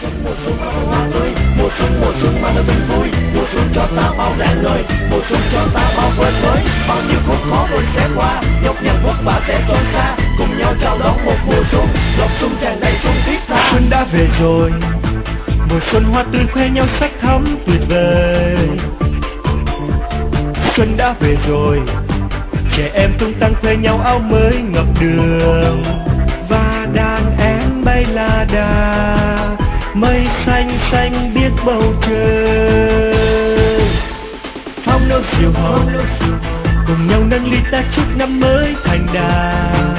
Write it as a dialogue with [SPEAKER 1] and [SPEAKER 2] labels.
[SPEAKER 1] xuân mà nó hoa tươi, mùa xuân mà nó tươi vui, mùa xuân cho ta bao rạng ngời, mùa xuân cho ta bao phơi phới, bao nhiêu khúc khó rồi sẽ qua, nhọc nhằn vất vả sẽ trôi xa, cùng nhau chào đón một mùa xuân, giọt xuân tràn đầy xuân thiết tha.
[SPEAKER 2] Xuân đã về rồi, mùa xuân hoa tươi khoe nhau sắc thắm tuyệt vời. Xuân đã về rồi, trẻ em tung tăng khoe nhau áo mới ngập đường, và đàn em bay la đà, mây xanh xanh biết bầu trời. Phong nô diều hò, cùng nhau nâng ly ta chúc năm mới thành đạt.